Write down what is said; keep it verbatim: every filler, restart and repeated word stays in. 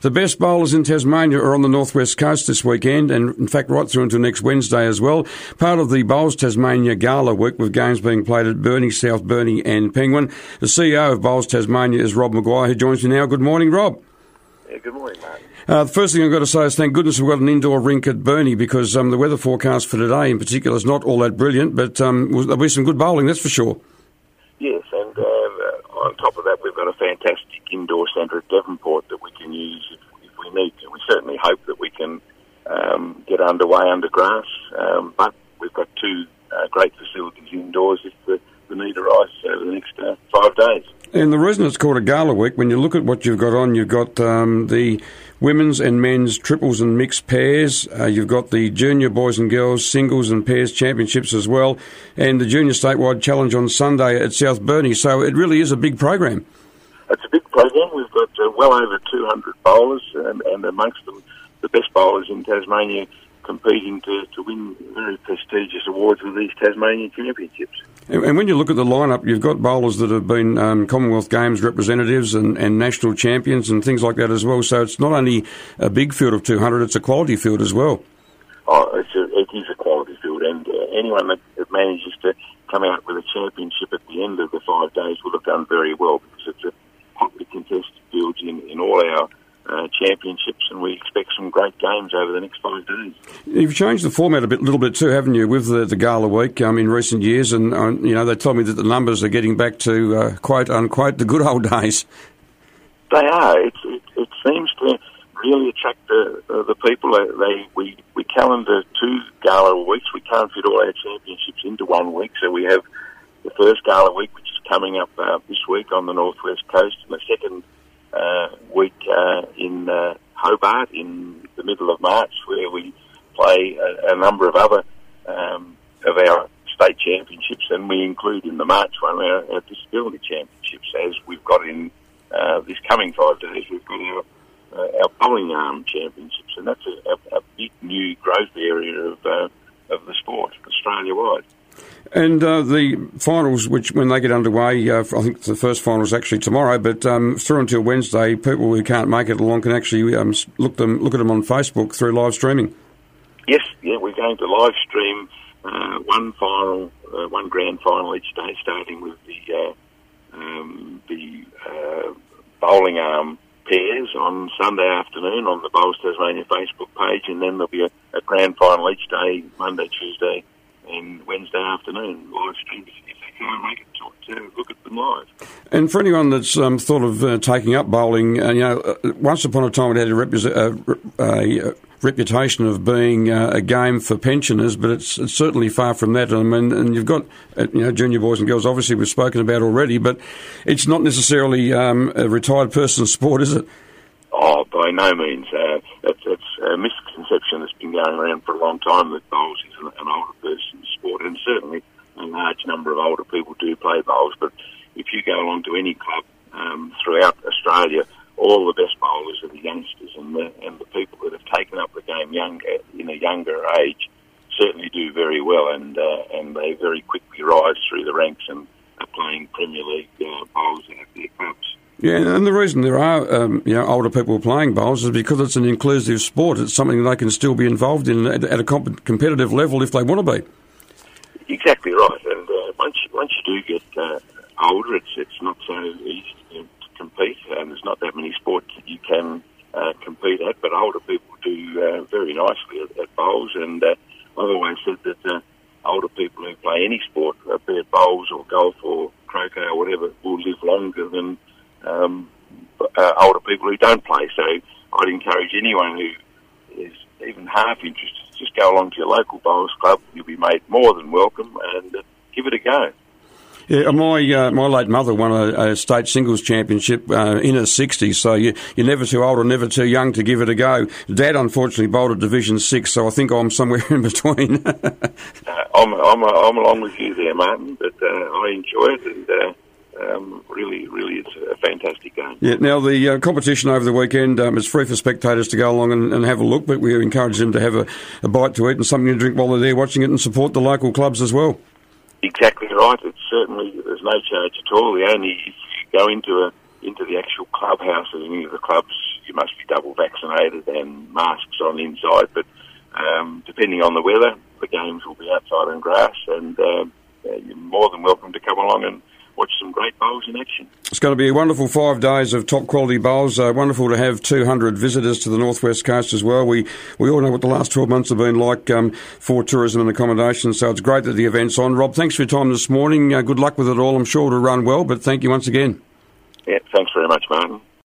the best bowlers in Tasmania are on the northwest coast this weekend, and in fact right through until next Wednesday as well. Part of the Bowls Tasmania Gala week, with games being played at Burnie, South Burnie and Penguin. The C E O of Bowls Tasmania is Rob Maguire, who joins me now. Good morning, Rob. Yeah, good morning, Martin. Uh, the first thing I've got to say is thank goodness we've got an indoor rink at Burnie, because um, the weather forecast for today in particular is not all that brilliant, but um, there'll be some good bowling, that's for sure. Yes, and uh, on top of that, we've got a fantastic indoor centre at Devonport that we can use if, if we need to. We certainly hope that we can um, get underway under grass, um, but we've got two uh, great facilities indoors if the, the need arises over the next uh, five days. And the reason it's called a Gala Week, when you look at what you've got on, you've got um, the women's and men's triples and mixed pairs, uh, you've got the junior boys and girls singles and pairs championships as well, and the junior statewide challenge on Sunday at South Burnie. So it really is a big program. It's a big program. We've got uh, well over two hundred bowlers, and, and amongst them the best bowlers in Tasmania competing to, to win very prestigious awards with these Tasmanian championships. And, and when you look at the lineup, you've got bowlers that have been um, Commonwealth Games representatives and, and national champions and things like that as well. So it's not only a big field of two hundred, it's a quality field as well. Oh, it's a, it is a quality field, and uh, anyone that, that manages to come out with a championship at the end of the five days will have done very well, because it's a hotly contested field in, in all our Uh, championships, and we expect some great games over the next five days. You've changed the format a bit, little bit too, haven't you, with the, the Gala Week um, in recent years, and uh, you know they told me that the numbers are getting back to uh, quote unquote the good old days. They are. It's, it, it seems to really attract the uh, the people. They, they we we calendar two Gala weeks. We can't fit all our championships into one week, so we have the first Gala week, which is coming up uh, this week on the northwest coast, and the second Uh, week uh, in uh, Hobart in the middle of March, where we play a, a number of other um, of our state championships, and we include in the March one our, our disability championships, as we've got in uh, this coming five days. We've got our, uh, our bowling arm championships, and that's a, a, a big new growth area of uh, of the sport Australia-wide. And uh, the finals, which when they get underway, uh, I think the first final is actually tomorrow, but um, through until Wednesday, people who can't make it along can actually um, look them look at them on Facebook through live streaming. Yes, yeah, we're going to live stream uh, one final, uh, one grand final each day, starting with the uh, um, the uh, bowling arm pairs on Sunday afternoon on the Bowls Tasmania Facebook page, and then there'll be a, a grand final each day, Monday, Tuesday, and Wednesday afternoon, live streams if they can't make it to, to look at them live. And for anyone that's um, thought of uh, taking up bowling, uh, you know, uh, once upon a time it had a, repre- uh, a, a reputation of being uh, a game for pensioners, but it's, it's certainly far from that. I mean, and you've got, uh, you know, junior boys and girls, obviously we've spoken about already, but it's not necessarily um, a retired person's sport, is it? Oh, by no means. Uh, it's, it's a misconception that's been going around for a long time that bowls is an, an older person's sport, and certainly a large number of older people do play bowls, but if you go along to any club um, throughout Australia, all the best bowlers are the youngsters, and the, and the people that have taken up the game young, in a younger age certainly do very well, and uh, and they very quickly rise through the ranks and are playing Premier League uh, bowls at their clubs. Yeah, and the reason there are um, you know older people playing bowls is because it's an inclusive sport. It's something they can still be involved in at, at a comp- competitive level if they want to be. Exactly right. And uh, once you, once you do get uh, older, it's it's not so easy to, to compete, and there's not that many sports that you can uh, compete at. But older people do uh, very nicely at, at bowls, and uh, I've always said that uh, older people who play any sport, uh, be it bowls or golf or croquet or whatever, will live longer than Um, uh, older people who don't play. So I'd encourage anyone who is even half interested to just go along to your local bowls club. You'll be made more than welcome, and uh, give it a go. Yeah, my uh, my late mother won a, a state singles championship uh, in her sixties, so you, you're never too old or never too young to give it a go. Dad, unfortunately, bowled at Division Six, so I think I'm somewhere in between. uh, I'm, I'm, I'm along with you there, Martin, but uh, I enjoy it, and uh, um, really, really it's a fantastic game. Yeah. Now, the uh, competition over the weekend um, is free for spectators to go along and, and have a look, but we encourage them to have a, a bite to eat and something to drink while they're there watching it, and support the local clubs as well. Exactly right. It's certainly, there's no charge at all. The only, if you go into a into the actual clubhouse at any of the clubs, you must be double vaccinated and masks on inside. But um, depending on the weather, the games will be outside on grass, and uh, you're more than welcome to come along and watch some great bowls in action. It's going to be a wonderful five days of top quality bowls. Uh, wonderful to have two hundred visitors to the Northwest Coast as well. We we all know what the last twelve months have been like um, for tourism and accommodation, so it's great that the event's on. Rob, thanks for your time this morning. Uh, good luck with it all. I'm sure it'll run well, but thank you once again. Yeah, thanks very much, Martin.